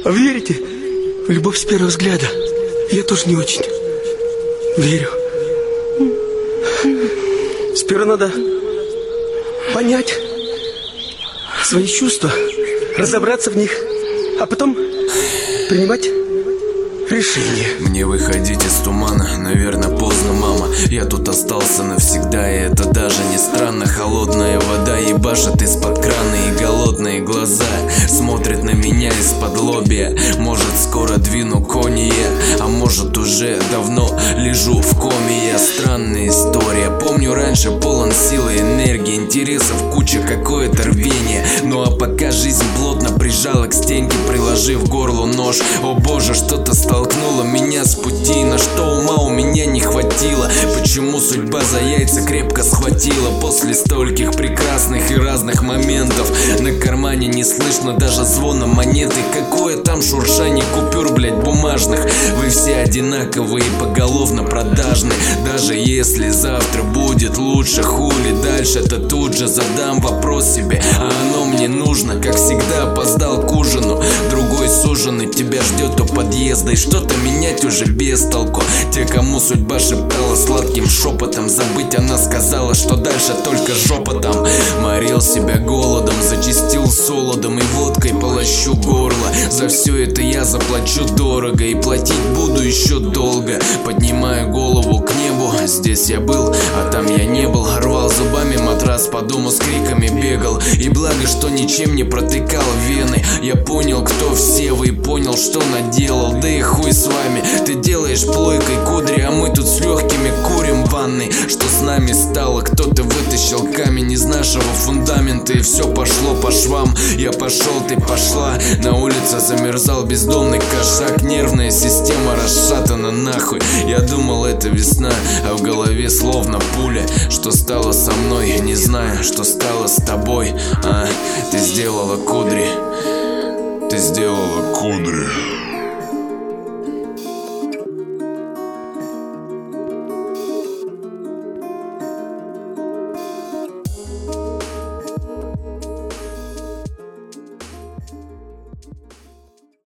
А вы верите в любовь с первого взгляда? Я тоже не очень верю. Сперва надо понять свои чувства, разобраться в них, а потом принимать решение. Мне выходить из тумана, наверное, поздно, мама. Я тут остался навсегда, и это даже не странно. Холодная вода ебашит из-под крана, и голодные глаза смотрят на меня из-под лобья. Может, скоро двину кони я, а может, уже давно лежу в коме я. Странная история, помню, раньше полон силы, энергии, интересов куча, какое-то рвение. Ну а пока жизнь плотно прижала к стенке, приложив горлу нож. О боже, что-то столкнуло меня с пути, на что ума у меня не хватило. Почему судьба за яйца крепко схватила? После стольких прекрасных и разных моментов на кармане не слышно даже звона монеты. Какое там шуршание купюр, блять, бумажных. Вы все одинаковые, поголовно продажны. Даже если завтра будет лучше, хули дальше-то тут же задам вопрос себе, а оно мне нужно? Как всегда опоздал к ужину, другой суженый тебя ждет у подъезда, и что-то менять уже без толку. Те, кому судьба шептала сладким шепотом забыть, она сказала, что дальше только жопа там. Морил себя голодом, зачистил солодом и водкой полощу горло. За все это я заплачу дорого, и платить буду еще долго. Поднимаю голову к небу, здесь я был, а там я не был. Рвал зубами матрас, по дому с криками бегал, и благо, что ничем не протыкал вены. Я понял, кто все вы, и понял, что наделал. Да и хуй с вами, ты делаешь плойкой кудри, а мы тут с легкими курим в ванной. Что с нами стало? Кто-то вытащил камень из нашего фундамента, и все пошло по швам. Я пошел, ты пошла. На улице замерзал бездомный кошак. Нервная система расшатана нахуй. Я думал, это весна, а в голове словно пуля. Что стало со мной, я не знаю, что стало с тобой. Ты сделала кудри. Ты сделала кудри.